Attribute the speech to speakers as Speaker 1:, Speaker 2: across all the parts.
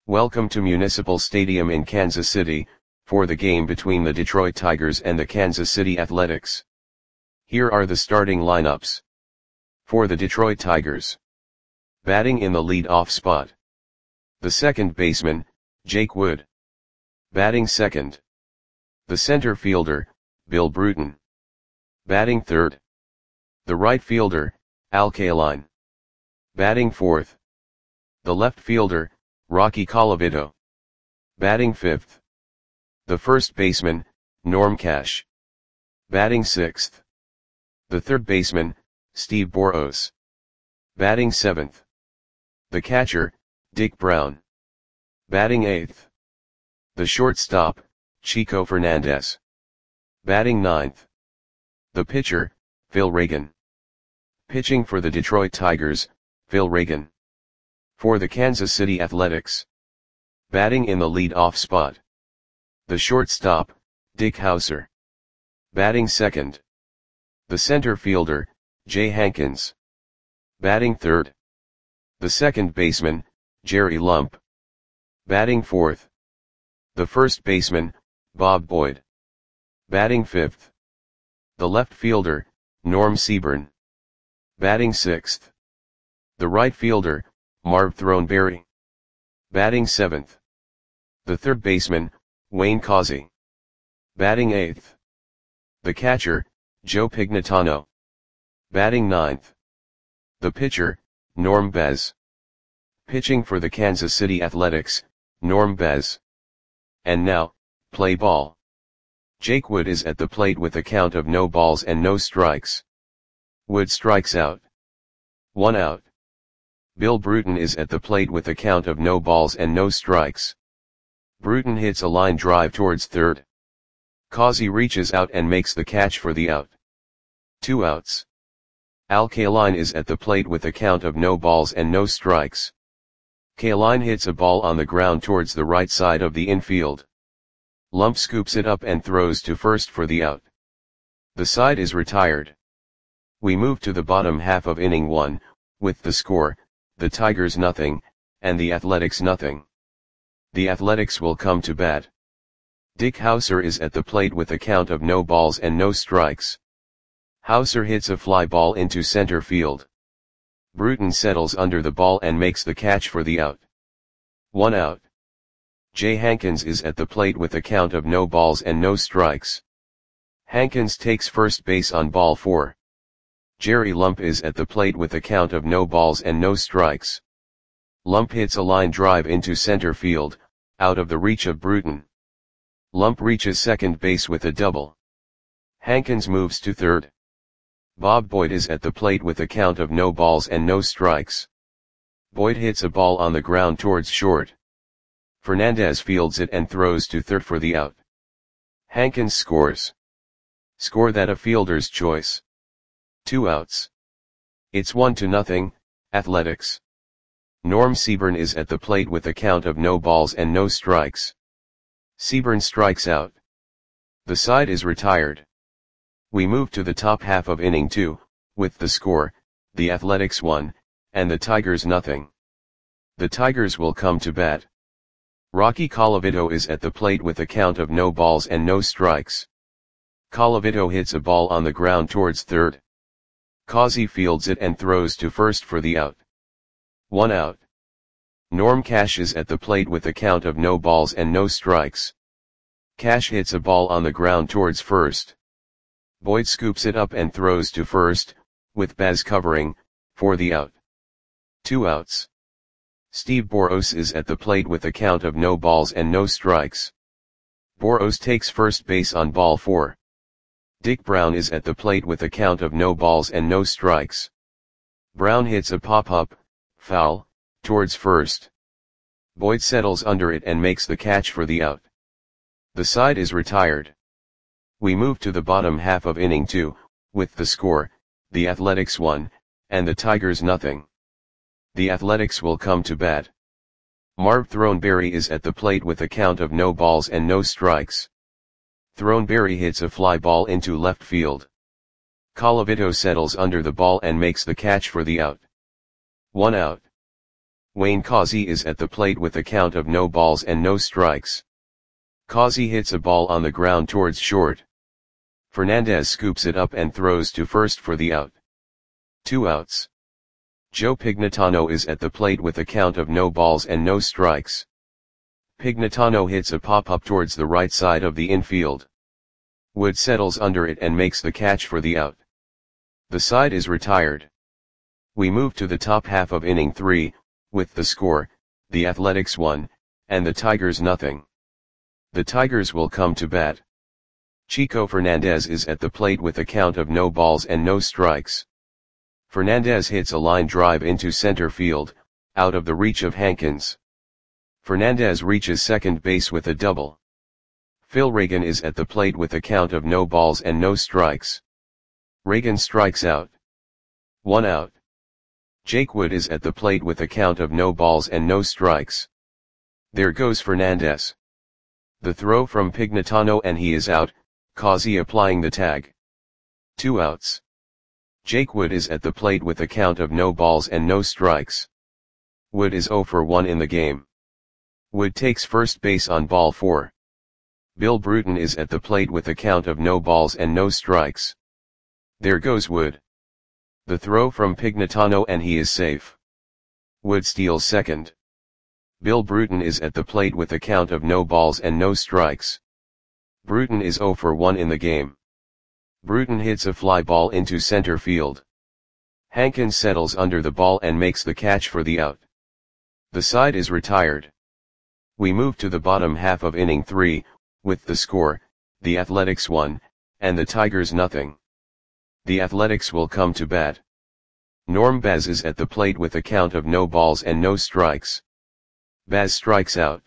Speaker 1: Welcome to Municipal Stadium in Kansas City, for the game between the Detroit Tigers and the Kansas City Athletics. Here are the starting lineups. For the Detroit Tigers. Batting in the lead-off spot. The second baseman, Jake Wood. Batting second. The center fielder, Bill Bruton. Batting third. The right fielder, Al Kaline. Batting fourth. The left fielder, Rocky Colavito. Batting fifth. The first baseman, Norm Cash. Batting sixth. The third baseman, Steve Boros. Batting seventh. The catcher, Dick Brown. Batting eighth. The shortstop, Chico Fernandez. Batting ninth. The pitcher, Phil Reagan. Pitching for the Detroit Tigers, Phil Reagan. For the Kansas City Athletics. Batting in the lead-off spot. The shortstop, Dick Howser. Batting second. The center fielder, Jay Hankins. Batting third. The second baseman, Jerry Lump. Batting fourth. The first baseman, Bob Boyd. Batting fifth. The left fielder, Norm Seaburn. Batting sixth. The right fielder, Marv Throneberry. Batting seventh. The third baseman, Wayne Causey. Batting eighth. The catcher, Joe Pignatano. Batting ninth. The pitcher, Norm Bez. Pitching for the Kansas City Athletics, Norm Bez. And now, play ball. Jake Wood is at the plate with a count of no balls and no strikes. Wood strikes out. 1 out. Bill Bruton is at the plate with a count of no balls and no strikes. Bruton hits a line drive towards third. Causey reaches out and makes the catch for the out. 2 outs. Al Kaline is at the plate with a count of no balls and no strikes. Kaline hits a ball on the ground towards the right side of the infield. Lump scoops it up and throws to first for the out. The side is retired. We move to the bottom half of inning 1, with the score, the Tigers nothing, and the Athletics nothing. The Athletics will come to bat. Dick Howser is at the plate with a count of no balls and no strikes. Howser hits a fly ball into center field. Bruton settles under the ball and makes the catch for the out. 1 out. Jay Hankins is at the plate with a count of no balls and no strikes. Hankins takes first base on ball 4. Jerry Lump is at the plate with a count of no balls and no strikes. Lump hits a line drive into center field, out of the reach of Bruton. Lump reaches second base with a double. Hankins moves to third. Bob Boyd is at the plate with a count of no balls and no strikes. Boyd hits a ball on the ground towards short. Fernandez fields it and throws to third for the out. Hankins scores. Score that a fielder's choice. 2 outs. It's 1-0, Athletics. Norm Seaburn is at the plate with a count of no balls and no strikes. Seaburn strikes out. The side is retired. We move to the top half of inning 2, with the score, the Athletics 1, and the Tigers nothing. The Tigers will come to bat. Rocky Colavito is at the plate with a count of no balls and no strikes. Colavito hits a ball on the ground towards third. Causey fields it and throws to first for the out. 1 out. Norm Cash is at the plate with a count of no balls and no strikes. Cash hits a ball on the ground towards first. Boyd scoops it up and throws to first, with Baz covering, for the out. 2 outs. Steve Boros is at the plate with a count of no balls and no strikes. Boros takes first base on ball 4. Dick Brown is at the plate with a count of no balls and no strikes. Brown hits a pop-up, foul, towards first. Boyd settles under it and makes the catch for the out. The side is retired. We move to the bottom half of inning 2, with the score, the Athletics 1, and the Tigers nothing. The Athletics will come to bat. Marv Throneberry is at the plate with a count of no balls and no strikes. Throneberry hits a fly ball into left field. Colavito settles under the ball and makes the catch for the out. 1 out. Wayne Causey is at the plate with a count of no balls and no strikes. Causey hits a ball on the ground towards short. Fernandez scoops it up and throws to first for the out. 2 outs. Joe Pignatano is at the plate with a count of no balls and no strikes. Pignatano hits a pop-up towards the right side of the infield. Wood settles under it and makes the catch for the out. The side is retired. We move to the top half of inning 3, with the score, the Athletics 1, and the Tigers nothing. The Tigers will come to bat. Chico Fernandez is at the plate with a count of no balls and no strikes. Fernandez hits a line drive into center field, out of the reach of Hankins. Fernandez reaches second base with a double. Phil Reagan is at the plate with a count of no balls and no strikes. Reagan strikes out. 1 out. Jake Wood is at the plate with a count of no balls and no strikes. There goes Fernandez. The throw from Pignatano and he is out, Causey applying the tag. 2 outs. Jake Wood is at the plate with a count of no balls and no strikes. Wood is 0 for 1 in the game. Wood takes first base on ball 4. Bill Bruton is at the plate with a count of no balls and no strikes. There goes Wood. The throw from Pignatano and he is safe. Wood steals second. Bill Bruton is at the plate with a count of no balls and no strikes. Bruton is 0 for 1 in the game. Bruton hits a fly ball into center field. Hankins settles under the ball and makes the catch for the out. The side is retired. We move to the bottom half of inning 3, with the score, the Athletics 1, and the Tigers nothing. The Athletics will come to bat. Norm Baz is at the plate with a count of no balls and no strikes. Baz strikes out.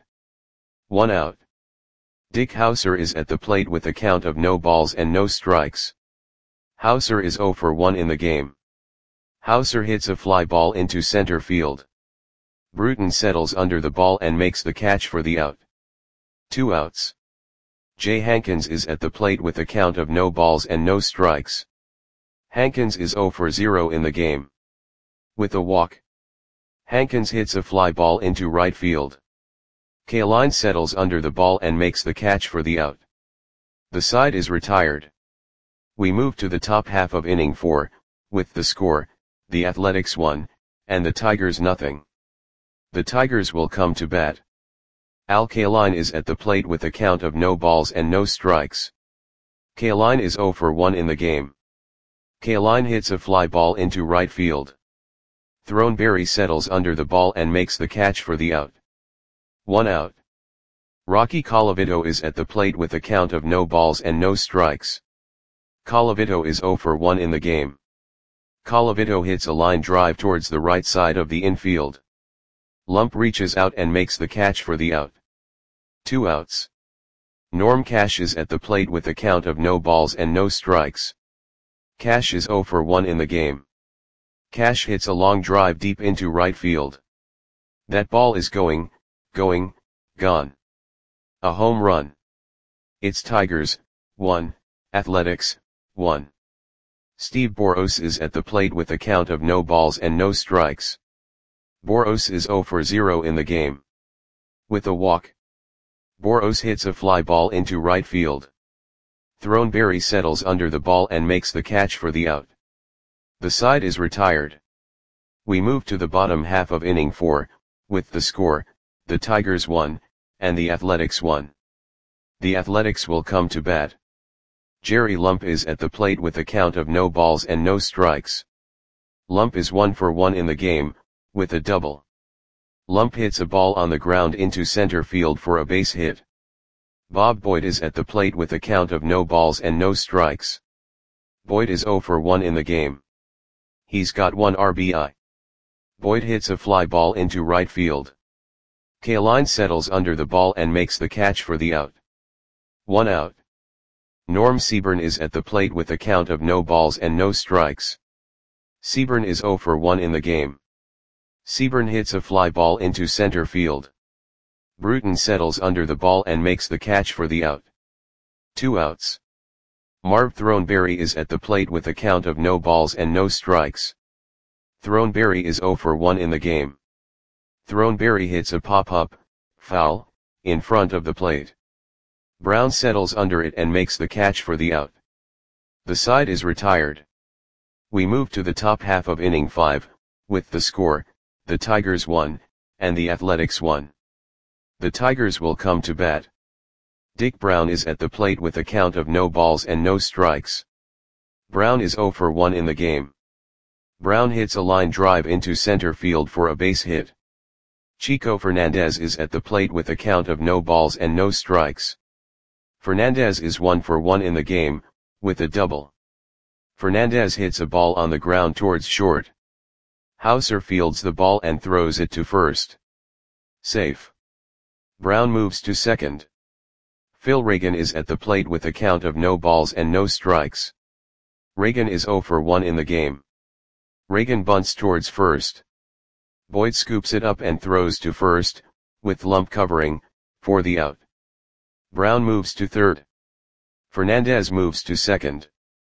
Speaker 1: 1 out. Dick Hauser is at the plate with a count of no balls and no strikes. Hauser is 0 for 1 in the game. Hauser hits a fly ball into center field. Bruton settles under the ball and makes the catch for the out. 2 outs. Jay Hankins is at the plate with a count of no balls and no strikes. Hankins is 0 for 0 in the game. With a walk. Hankins hits a fly ball into right field. Kaline settles under the ball and makes the catch for the out. The side is retired. We move to the top half of inning 4, with the score, the Athletics 1, and the Tigers nothing. The Tigers will come to bat. Al Kaline is at the plate with a count of no balls and no strikes. Kaline is 0 for 1 in the game. Kaline hits a fly ball into right field. Throneberry settles under the ball and makes the catch for the out. 1 out. Rocky Colavito is at the plate with a count of no balls and no strikes. Colavito is 0 for 1 in the game. Colavito hits a line drive towards the right side of the infield. Lump reaches out and makes the catch for the out. 2 outs. Norm Cash is at the plate with a count of no balls and no strikes. Cash is 0 for 1 in the game. Cash hits a long drive deep into right field. That ball is gone. A home run. It's Tigers, 1, Athletics, 1. Steve Boros is at the plate with a count of no balls and no strikes. Boros is 0 for 0 in the game. With a walk. Boros hits a fly ball into right field. Throneberry settles under the ball and makes the catch for the out. The side is retired. We move to the bottom half of inning 4, with the score, the Tigers 1, and the Athletics 1. The Athletics will come to bat. Jerry Lump is at the plate with a count of no balls and no strikes. Lump is 1 for 1 in the game, with a double. Lump hits a ball on the ground into center field for a base hit. Bob Boyd is at the plate with a count of no balls and no strikes. Boyd is 0 for 1 in the game. He's got 1 RBI. Boyd hits a fly ball into right field. Kaline settles under the ball and makes the catch for the out. 1 out. Norm Seaburn is at the plate with a count of no balls and no strikes. Seaburn is 0 for 1 in the game. Seaburn hits a fly ball into center field. Bruton settles under the ball and makes the catch for the out. 2 outs. Marv Throneberry is at the plate with a count of no balls and no strikes. Throneberry is 0 for 1 in the game. Throneberry hits a pop-up, foul, in front of the plate. Brown settles under it and makes the catch for the out. The side is retired. We move to the top half of inning 5, with the score, the Tigers 1, and the Athletics 1. The Tigers will come to bat. Dick Brown is at the plate with a count of no balls and no strikes. Brown is 0 for 1 in the game. Brown hits a line drive into center field for a base hit. Chico Fernandez is at the plate with a count of no balls and no strikes. Fernandez is 1 for 1 in the game, with a double. Fernandez hits a ball on the ground towards short. Hauser fields the ball and throws it to first. Safe. Brown moves to second. Phil Reagan is at the plate with a count of no balls and no strikes. Reagan is 0 for 1 in the game. Reagan bunts towards first. Boyd scoops it up and throws to first, with Lump covering, for the out. Brown moves to third. Fernandez moves to second.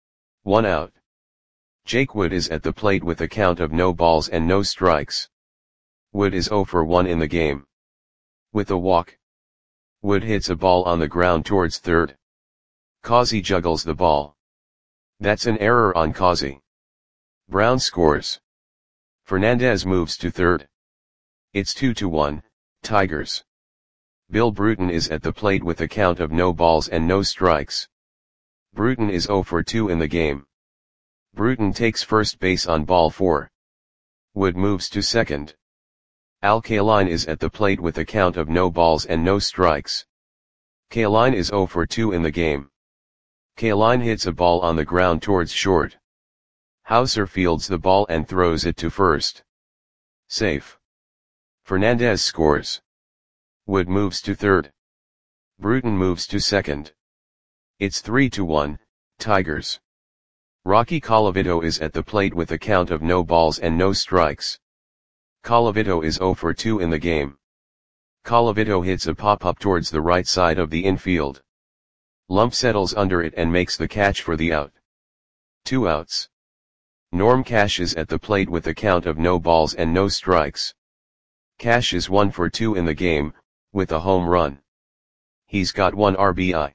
Speaker 1: 1 out. Jake Wood is at the plate with a count of no balls and no strikes. Wood is 0 for 1 in the game. With a walk. Wood hits a ball on the ground towards third. Causey juggles the ball. That's an error on Causey. Brown scores. Fernandez moves to third. It's 2-1, Tigers. Bill Bruton is at the plate with a count of no balls and no strikes. Bruton is 0 for 2 in the game. Bruton takes first base on ball 4. Wood moves to second. Al Kaline is at the plate with a count of no balls and no strikes. Kaline is 0 for 2 in the game. Kaline hits a ball on the ground towards short. Hauser fields the ball and throws it to first. Safe. Fernandez scores. Wood moves to third. Bruton moves to second. It's 3-1, Tigers. Rocky Colavito is at the plate with a count of no balls and no strikes. Colavito is 0 for 2 in the game. Colavito hits a pop-up towards the right side of the infield. Lump settles under it and makes the catch for the out. 2 outs. Norm Cash is at the plate with a count of no balls and no strikes. Cash is 1 for 2 in the game, with a home run. He's got 1 RBI.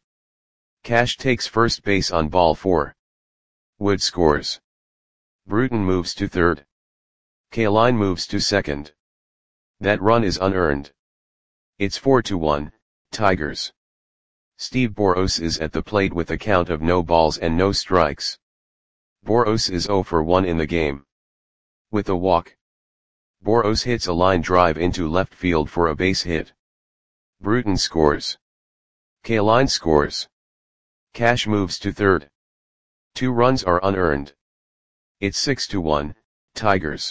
Speaker 1: Cash takes first base on ball 4. Wood scores. Bruton moves to third. Kaline moves to second. That run is unearned. It's 4-1, Tigers. Steve Boros is at the plate with a count of no balls and no strikes. Boros is 0 for 1 in the game. With a walk. Boros hits a line drive into left field for a base hit. Bruton scores. Kaline scores. Cash moves to third. 2 runs are unearned. It's 6-1, Tigers.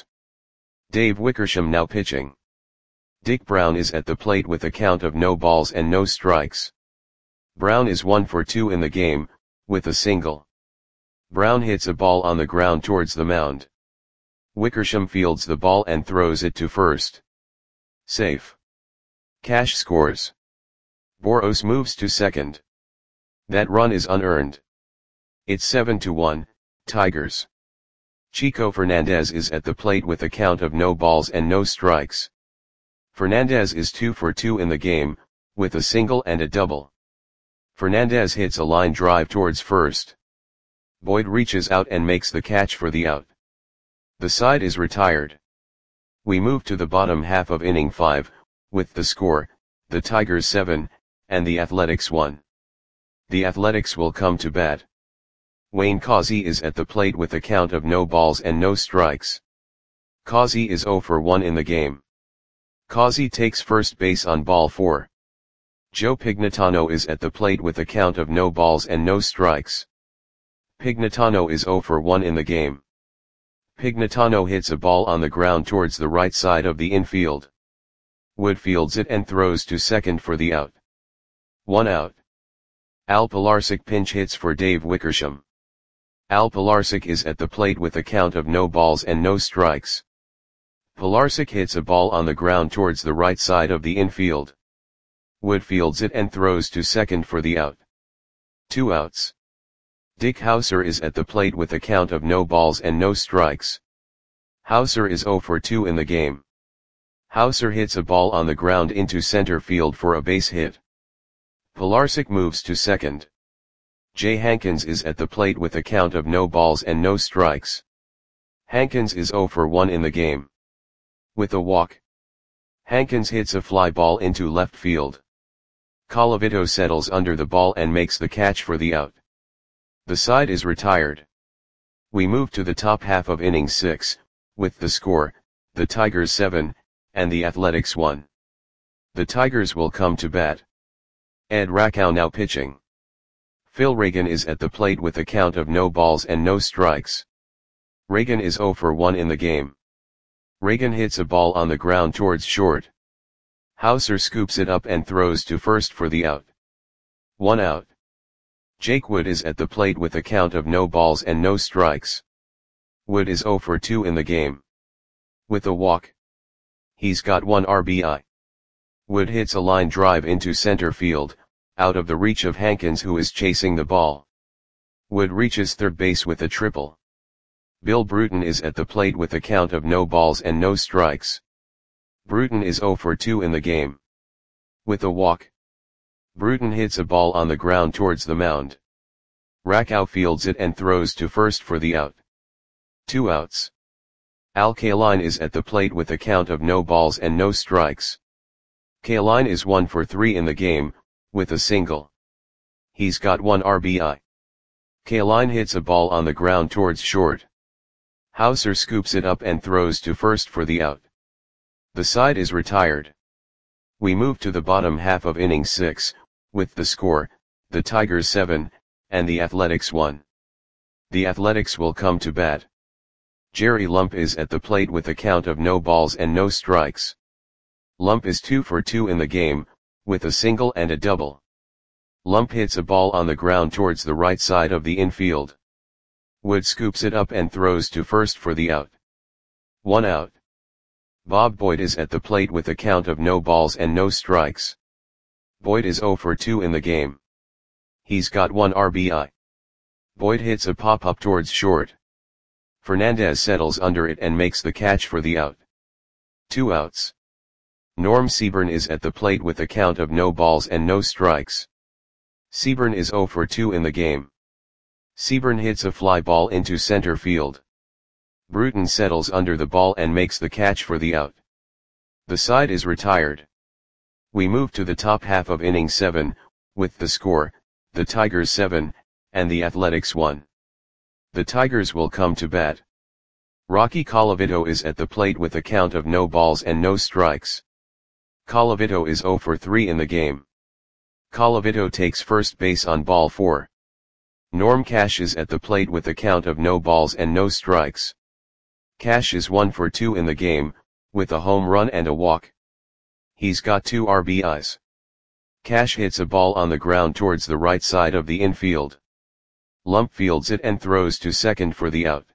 Speaker 1: Dave Wickersham now pitching. Dick Brown is at the plate with a count of no balls and no strikes. Brown is 1 for 2 in the game, with a single. Brown hits a ball on the ground towards the mound. Wickersham fields the ball and throws it to first. Safe. Cash scores. Boros moves to second. That run is unearned. It's 7-1, Tigers. Chico Fernandez is at the plate with a count of no balls and no strikes. Fernandez is 2 for 2 in the game, with a single and a double. Fernandez hits a line drive towards first. Boyd reaches out and makes the catch for the out. The side is retired. We move to the bottom half of inning 5, with the score, the Tigers 7, and the Athletics 1. The Athletics will come to bat. Wayne Causey is at the plate with a count of no balls and no strikes. Causey is 0 for 1 in the game. Causey takes first base on ball 4. Joe Pignatano is at the plate with a count of no balls and no strikes. Pignatano is 0 for 1 in the game. Pignatano hits a ball on the ground towards the right side of the infield. Wood fields it and throws to second for the out. 1 out. Al Pilarczyk pinch hits for Dave Wickersham. Al Pilarczyk is at the plate with a count of no balls and no strikes. Pilarczyk hits a ball on the ground towards the right side of the infield. Wood fields it and throws to second for the out. 2 outs. Dick Hauser is at the plate with a count of no balls and no strikes. Hauser is 0 for 2 in the game. Hauser hits a ball on the ground into center field for a base hit. Pilarczyk moves to second. Jay Hankins is at the plate with a count of no balls and no strikes. Hankins is 0 for 1 in the game. With a walk, Hankins hits a fly ball into left field. Colavito settles under the ball and makes the catch for the out. The side is retired. We move to the top half of inning 6, with the score, the Tigers 7, and the Athletics 1. The Tigers will come to bat. Ed Rakow now pitching. Phil Reagan is at the plate with a count of no balls and no strikes. Reagan is 0 for 1 in the game. Reagan hits a ball on the ground towards short. Hauser scoops it up and throws to first for the out. 1 out. Jake Wood is at the plate with a count of no balls and no strikes. Wood is 0 for 2 in the game. With a walk, he's got 1 RBI. Wood hits a line drive into center field, out of the reach of Hankins, who is chasing the ball. Wood reaches third base with a triple. Bill Bruton is at the plate with a count of no balls and no strikes. Bruton is 0 for 2 in the game. With a walk, Bruton hits a ball on the ground towards the mound. Rakow fields it and throws to first for the out. 2 outs. Al Kaline is at the plate with a count of no balls and no strikes. Kaline is 1 for 3 in the game, with a single. He's got 1 RBI. Kaline hits a ball on the ground towards short. Hauser scoops it up and throws to first for the out. The side is retired. We move to the bottom half of inning 6, with the score, the Tigers 7, and the Athletics 1. The Athletics will come to bat. Jerry Lump is at the plate with a count of no balls and no strikes. Lump is 2 for 2 in the game, with a single and a double. Lump hits a ball on the ground towards the right side of the infield. Wood scoops it up and throws to first for the out. 1 out. Bob Boyd is at the plate with a count of no balls and no strikes. Boyd is 0 for 2 in the game. He's got 1 RBI. Boyd hits a pop-up towards short. Fernandez settles under it and makes the catch for the out. 2 outs. Norm Seaburn is at the plate with a count of no balls and no strikes. Seaburn is 0 for 2 in the game. Seaburn hits a fly ball into center field. Bruton settles under the ball and makes the catch for the out. The side is retired. We move to the top half of inning 7, with the score, the Tigers 7, and the Athletics 1. The Tigers will come to bat. Rocky Colavito is at the plate with a count of no balls and no strikes. Colavito is 0 for 3 in the game. Colavito takes first base on ball 4. Norm Cash is at the plate with a count of no balls and no strikes. Cash is 1 for 2 in the game, with a home run and a walk. He's got 2 RBIs. Cash hits a ball on the ground towards the right side of the infield. Lump fields it and throws to second for the out.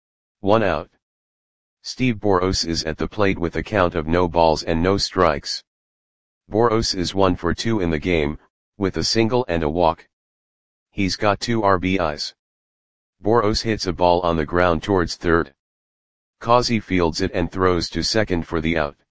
Speaker 1: 1 out. Steve Boros is at the plate with a count of no balls and no strikes. Boros is 1 for 2 in the game, with a single and a walk. He's got 2 RBIs. Boros hits a ball on the ground towards third. Causey fields it and throws to second for the out.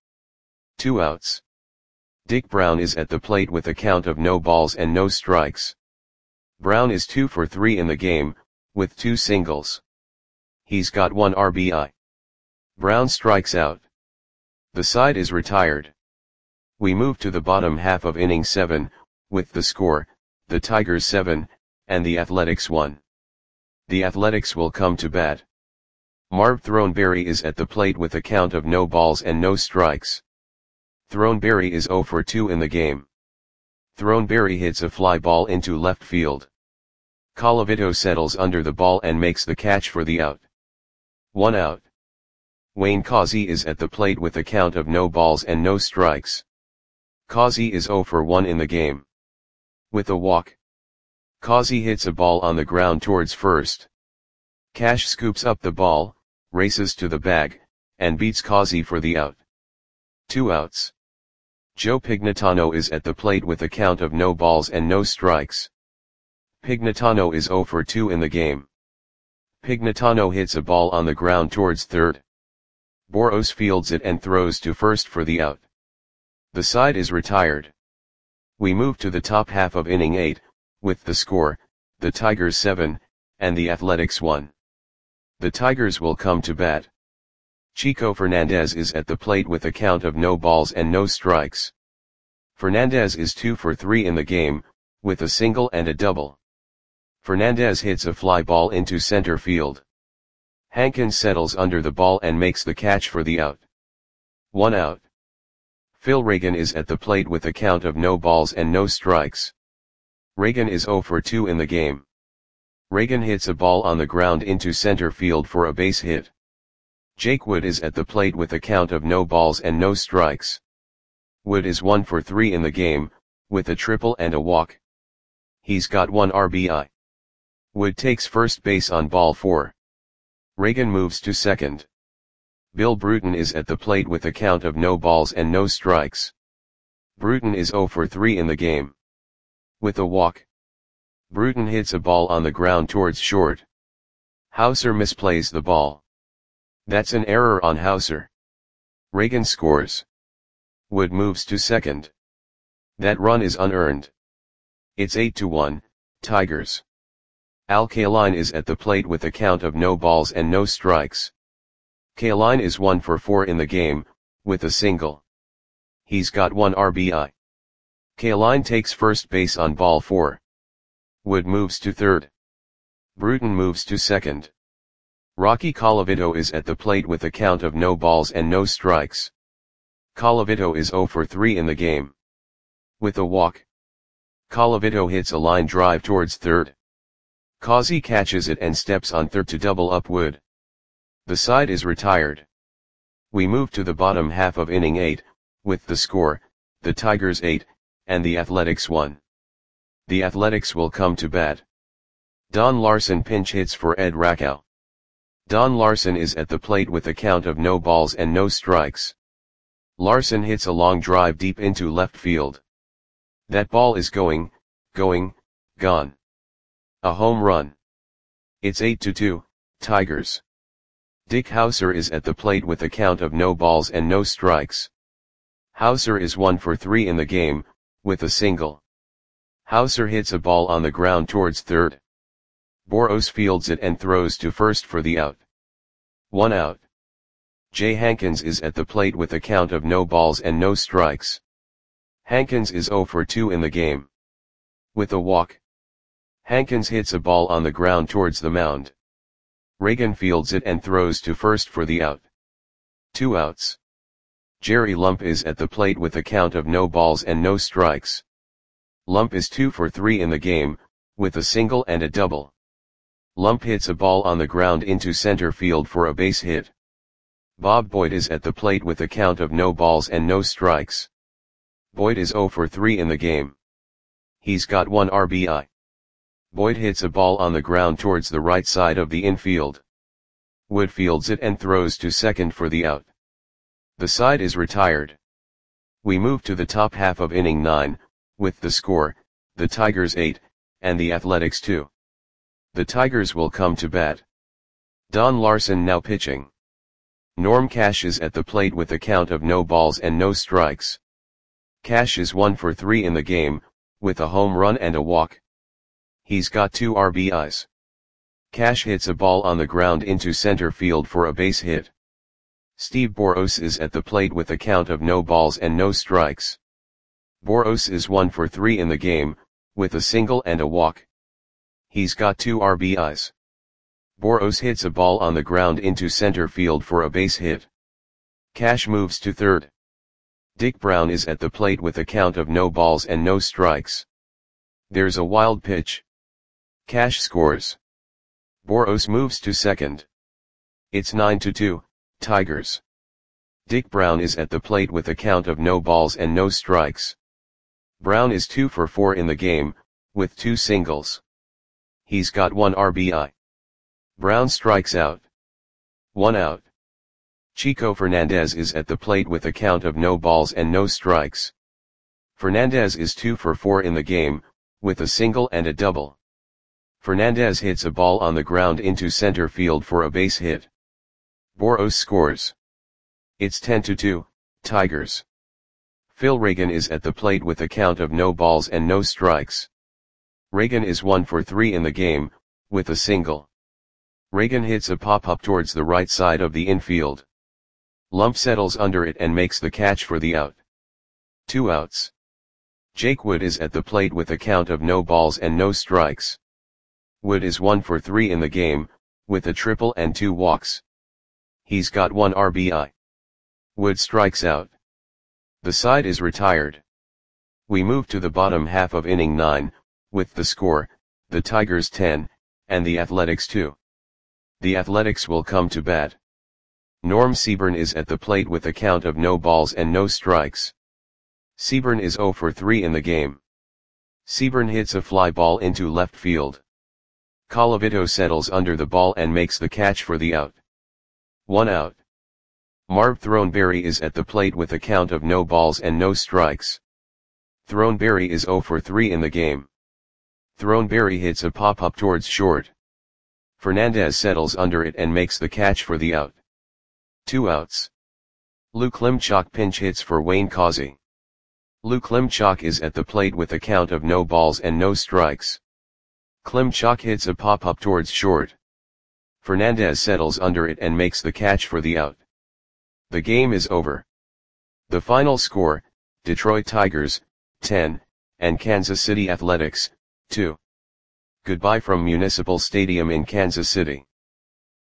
Speaker 1: 2 outs. Dick Brown is at the plate with a count of no balls and no strikes. Brown is 2 for 3 in the game, with 2 singles. He's got 1 RBI. Brown strikes out. The side is retired. We move to the bottom half of inning 7, with the score, the Tigers 7, and the Athletics 1. The Athletics will come to bat. Marv Throneberry is at the plate with a count of no balls and no strikes. Throneberry is 0 for 2 in the game. Throneberry hits a fly ball into left field. Colavito settles under the ball and makes the catch for the out. 1 out. Wayne Causey is at the plate with a count of no balls and no strikes. Causey is 0 for 1 in the game. With a walk, Causey hits a ball on the ground towards first. Cash scoops up the ball, races to the bag, and beats Causey for the out. 2 outs. Joe Pignatano is at the plate with a count of no balls and no strikes. Pignatano is 0 for 2 in the game. Pignatano hits a ball on the ground towards third. Boros fields it and throws to first for the out. The side is retired. We move to the top half of inning 8, with the score, the Tigers 7, and the Athletics 1. The Tigers will come to bat. Chico Fernandez is at the plate with a count of no balls and no strikes. Fernandez is 2 for 3 in the game, with a single and a double. Fernandez hits a fly ball into center field. Hankins settles under the ball and makes the catch for the out. 1 out. Phil Reagan is at the plate with a count of no balls and no strikes. Reagan is 0 for 2 in the game. Reagan hits a ball on the ground into center field for a base hit. Jake Wood is at the plate with a count of no balls and no strikes. Wood is 1 for 3 in the game, with a triple and a walk. He's got 1 RBI. Wood takes first base on ball 4. Reagan moves to second. Bill Bruton is at the plate with a count of no balls and no strikes. Bruton is 0 for 3 in the game. With a walk. Bruton hits a ball on the ground towards short. Hauser misplays the ball. That's an error on Hauser. Reagan scores. Wood moves to second. That run is unearned. It's 8-1, Tigers. Al Kaline is at the plate with a count of no balls and no strikes. Kaline is 1 for 4 in the game, with a single. He's got 1 RBI. Kaline takes first base on ball 4. Wood moves to third. Bruton moves to second. Rocky Colavito is at the plate with a count of no balls and no strikes. Colavito is 0 for 3 in the game. With a walk. Colavito hits a line drive towards third. Causey catches it and steps on third to double up Wood. The side is retired. We move to the bottom half of inning 8, with the score, the Tigers 8, and the Athletics 1. The Athletics will come to bat. Don Larson pinch hits for Ed Rakow. Don Larson is at the plate with a count of no balls and no strikes. Larson hits a long drive deep into left field. That ball is going, gone. A home run. It's 8-2, Tigers. Dick Hauser is at the plate with a count of no balls and no strikes. Hauser is 1 for 3 in the game, with a single. Hauser hits a ball on the ground towards third. Boros fields it and throws to first for the out. 1 out. Jay Hankins is at the plate with a count of no balls and no strikes. Hankins is 0 for 2 in the game. With a walk. Hankins hits a ball on the ground towards the mound. Reagan fields it and throws to first for the out. 2 outs. Jerry Lump is at the plate with a count of no balls and no strikes. Lump is 2 for 3 in the game, with a single and a double. Lump hits a ball on the ground into center field for a base hit. Bob Boyd is at the plate with a count of no balls and no strikes. Boyd is 0 for 3 in the game. He's got 1 RBI. Boyd hits a ball on the ground towards the right side of the infield. Wood fields it and throws to second for the out. The side is retired. We move to the top half of inning 9, with the score, the Tigers 8, and the Athletics 2. The Tigers will come to bat. Don Larson now pitching. Norm Cash is at the plate with a count of no balls and no strikes. Cash is 1 for 3 in the game, with a home run and a walk. He's got 2 RBIs. Cash hits a ball on the ground into center field for a base hit. Steve Boros is at the plate with a count of no balls and no strikes. Boros is 1 for 3 in the game, with a single and a walk. He's got 2 RBIs. Boros hits a ball on the ground into center field for a base hit. Cash moves to third. Dick Brown is at the plate with a count of no balls and no strikes. There's a wild pitch. Cash scores. Boros moves to second. It's 9-2, Tigers. Dick Brown is at the plate with a count of no balls and no strikes. Brown is 2 for 4 in the game, with 2 singles. He's got 1 RBI. Brown strikes out. 1 out. Chico Fernandez is at the plate with a count of no balls and no strikes. Fernandez is 2 for 4 in the game, with a single and a double. Fernandez hits a ball on the ground into center field for a base hit. Boros scores. It's 10-2, Tigers. Phil Reagan is at the plate with a count of no balls and no strikes. Reagan is 1 for 3 in the game, with a single. Reagan hits a pop-up towards the right side of the infield. Lump settles under it and makes the catch for the out. 2 outs. Jake Wood is at the plate with a count of no balls and no strikes. Wood is 1 for 3 in the game, with a triple and 2 walks. He's got 1 RBI. Wood strikes out. The side is retired. We move to the bottom half of inning 9, with the score, the Tigers 10, and the Athletics 2. The Athletics will come to bat. Norm Seaburn is at the plate with a count of no balls and no strikes. Seaburn is 0 for 3 in the game. Seaburn hits a fly ball into left field. Colavito settles under the ball and makes the catch for the out. 1 out. Marv Throneberry is at the plate with a count of no balls and no strikes. Throneberry is 0 for 3 in the game. Throneberry hits a pop-up towards short. Fernandez settles under it and makes the catch for the out. 2 outs. Lou Klimchak pinch hits for Wayne Causey. Lou Klimchak is at the plate with a count of no balls and no strikes. Klimchak hits a pop-up towards short. Fernandez settles under it and makes the catch for the out. The game is over. The final score, Detroit Tigers, 10, and Kansas City Athletics, 2. Goodbye from Municipal Stadium in Kansas City.